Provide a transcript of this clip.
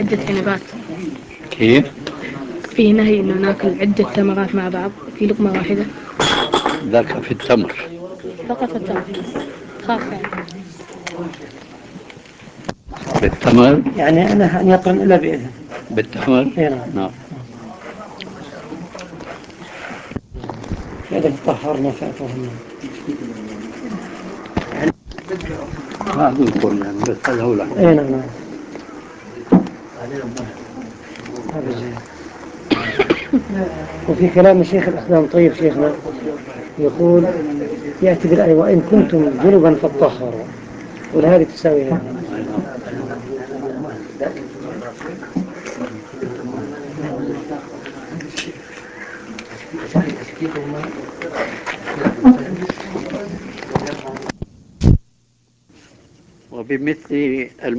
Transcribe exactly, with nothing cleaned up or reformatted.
عدة عنبات. كيف؟ في نهي إنه ناكل عدة تمرات مع بعض في لقمة واحدة. ذاك في التمر. فقط التمر خاص يعني. بالتمر يعني أنا أن يقرن إلا بإذن. بالتمر إيه نعم. نعم. إذا تطهرنا فأتوهمنا ما أذكر يعني بس هذا هو الأحد. إيه نعم نعم. وفي كلام الشيخ الإسلام طيب شيخنا يقول يأتي بالآية وإن كنتم جنبا فاطهروا، والهذه تساوي هذه. وبمثل